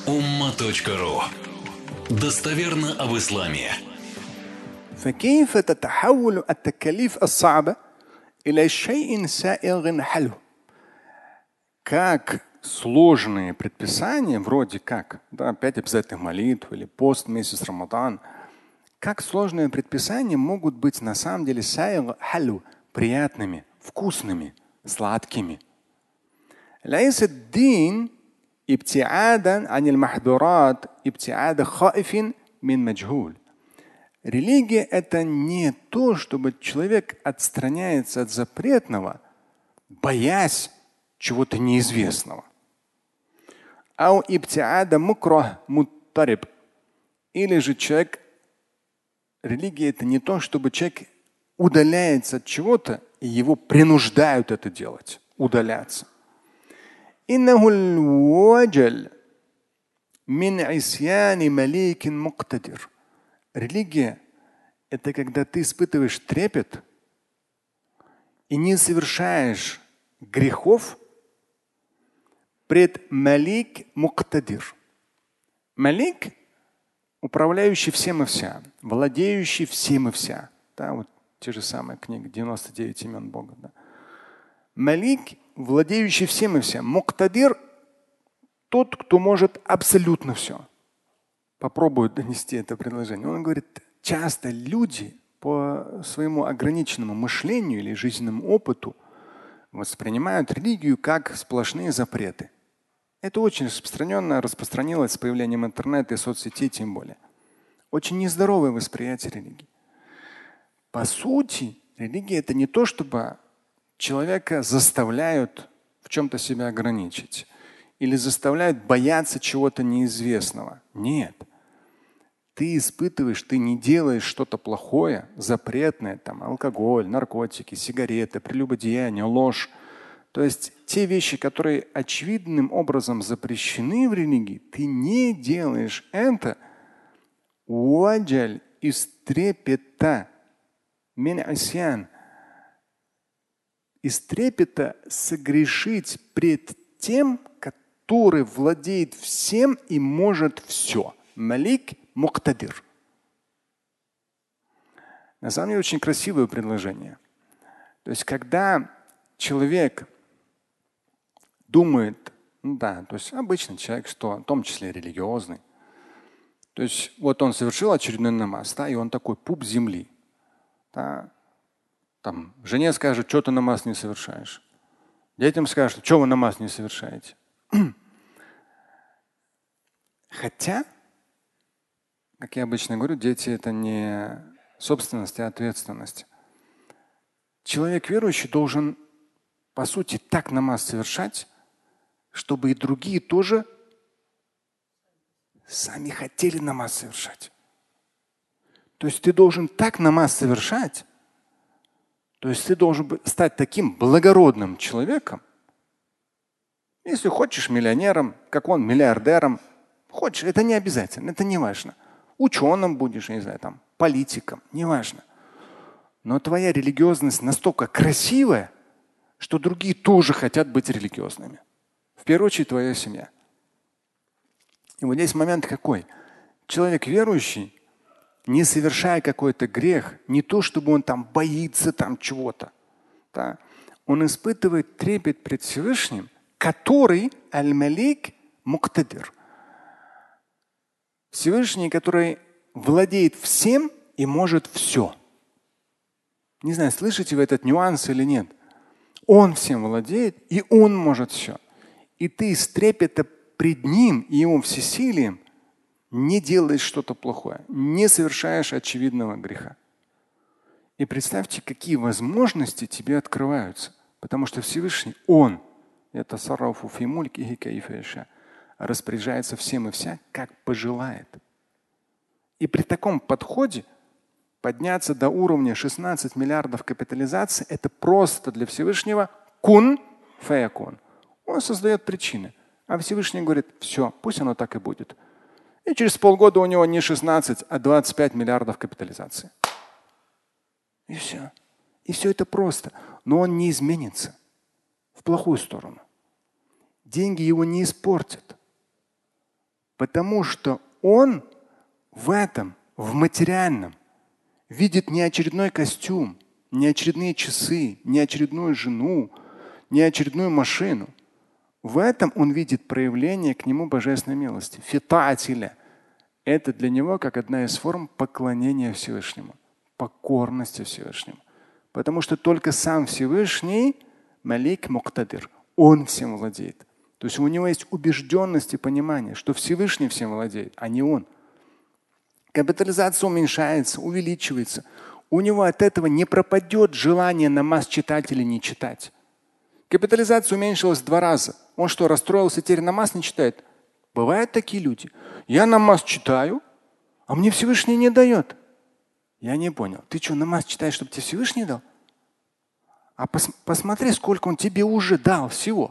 umma.ru. Достоверно об исламе. فكيف تتحول التكاليف الصعبة إلى شيء سائغ حلو؟ Как сложные предписания, вроде как, да, 5 обязательных молитв или пост месяц Рамадан, как сложные предписания могут быть на самом деле сائغ халю, приятными, вкусными, сладкими. ليس الدين ابتعادا عن المحظورات ابتعاد خائف من مجهول. Религия – это не то, чтобы человек отстраняется от запретного, боясь чего-то неизвестного. Ау ибтиада мукрах муттариб. Или же человек, религия – это не то, чтобы человек удаляется от чего-то, и его принуждают это делать, удаляться. Религия – это когда ты испытываешь трепет и не совершаешь грехов пред Малик Муктадир. Малик – управляющий всем и вся, владеющий всем и вся. Да, вот те же самые книги 99 имен Бога. Да. Малик – владеющий всем и вся. Муктадир – тот, кто может абсолютно все. Попробую донести это предложение. Он говорит, часто люди по своему ограниченному мышлению или жизненному опыту воспринимают религию как сплошные запреты. Это очень распространилось с появлением интернета и соцсетей тем более. Очень нездоровое восприятие религии. По сути, религия – это не то, чтобы человека заставляют в чем-то себя ограничить или заставляют бояться чего-то неизвестного. Нет. Ты испытываешь, ты не делаешь что-то плохое, запретное, там, алкоголь, наркотики, сигареты, прелюбодеяние, ложь. То есть те вещи, которые очевидным образом запрещены в религии, ты не делаешь это. Уаджаль из трепета, мин асьян, из трепета согрешить пред тем, который владеет всем и может все. Малик Муктадир. На самом деле очень красивое предложение. То есть, когда человек думает, то есть обычный человек, что в том числе религиозный, то есть вот он совершил очередной намаз, да, и он такой пуп земли. Да, там, жене скажет, что ты намаз не совершаешь. Детям скажут, что вы намаз не совершаете. Хотя, как я обычно говорю, дети – это не собственность, а ответственность. Человек верующий должен, по сути, так намаз совершать, чтобы и другие тоже сами хотели намаз совершать. То есть ты должен так намаз совершать, то есть ты должен стать таким благородным человеком. Если хочешь миллионером, как он, миллиардером, хочешь, это не обязательно, это не важно. Ученым будешь, я не знаю, там, политиком, не важно. Но твоя религиозность настолько красивая, что другие тоже хотят быть религиозными. В первую очередь твоя семья. И вот здесь момент какой? Человек верующий, не совершая какой-то грех, не то чтобы он там боится там чего-то, да, он испытывает трепет пред Всевышним, который аль-Малик Муктадир. Всевышний, который владеет всем и может все. Не знаю, слышите вы этот нюанс или нет. Он всем владеет, и он может все. И ты из трепета пред ним и его всесилием не делаешь что-то плохое, не совершаешь очевидного греха. И представьте, какие возможности тебе открываются. Потому что Всевышний, Он, это саррафу фи мулькихи кайфа яша, распоряжается всем и вся, как пожелает. И при таком подходе подняться до уровня 16 миллиардов капитализации – это просто для Всевышнего кун фаякун. Он создает причины. А Всевышний говорит, все, пусть оно так и будет. И через полгода у него не 16, а 25 миллиардов капитализации. И все. И все это просто. Но он не изменится в плохую сторону. Деньги его не испортят. Потому что он в этом, в материальном, видит не очередной костюм, не очередные часы, не очередную жену, не очередную машину. В этом он видит проявление к нему божественной милости. Фитатиля. Это для него как одна из форм поклонения Всевышнему, покорности Всевышнему. Потому что только сам Всевышний, Малик Муктадир, он всем владеет. То есть у него есть убежденность и понимание, что Всевышний всем владеет, а не он. Капитализация уменьшается, увеличивается. У него от этого не пропадет желание намаз читать или не читать. Капитализация уменьшилась 2 раза. Он что, расстроился, теперь намаз не читает? Бывают такие люди. Я намаз читаю, а мне Всевышний не дает. Я не понял. Ты что, намаз читаешь, чтобы тебе Всевышний дал? А посмотри, сколько он тебе уже дал всего.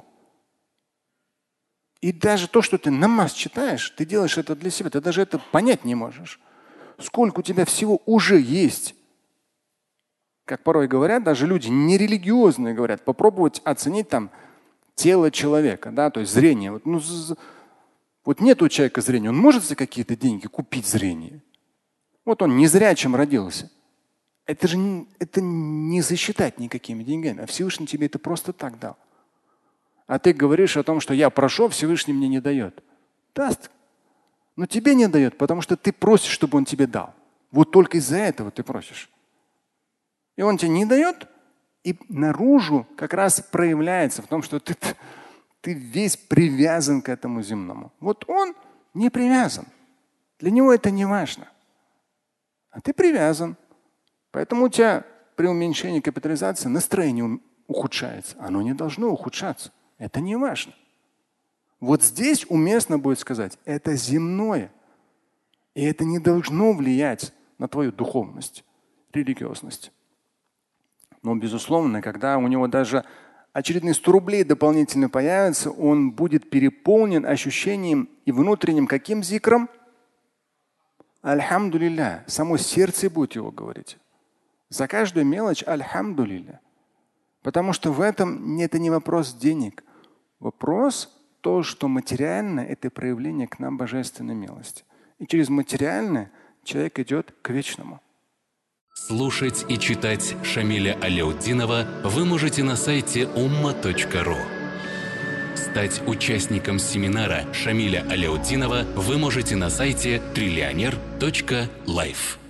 И даже то, что ты намаз читаешь, ты делаешь это для себя, ты даже это понять не можешь. Сколько у тебя всего уже есть. Как порой говорят, даже люди нерелигиозные говорят, попробовать оценить там тело человека, да, то есть зрение. Вот нет у человека зрения, он может за какие-то деньги купить зрение. Вот он незрячим родился. Это не засчитать никакими деньгами, а Всевышний тебе это просто так дал. А ты говоришь о том, что я прошу, Всевышний мне не дает. Даст. Но тебе не дает, потому что ты просишь, чтобы он тебе дал. Вот только из-за этого ты просишь. И он тебе не дает, и наружу как раз проявляется в том, что ты весь привязан к этому земному. Вот он не привязан. Для него это не важно. А ты привязан. Поэтому у тебя при уменьшении капитализации настроение ухудшается. Оно не должно ухудшаться. Это не важно. Вот здесь уместно будет сказать, это земное. И это не должно влиять на твою духовность, религиозность. Но, безусловно, когда у него даже очередные 100 рублей дополнительно появятся, он будет переполнен ощущением и внутренним каким зикром? Альхамдулилля. Само сердце будет его говорить. За каждую мелочь альхамдулилля. Потому что в этом это не вопрос денег. Вопрос то, что материально это проявление к нам божественной милости. И через материальное человек идет к вечному. Слушать и читать Шамиля Аляутдинова вы можете на сайте umma.ru. Стать участником семинара Шамиля Аляутдинова вы можете на сайте trillioner.life.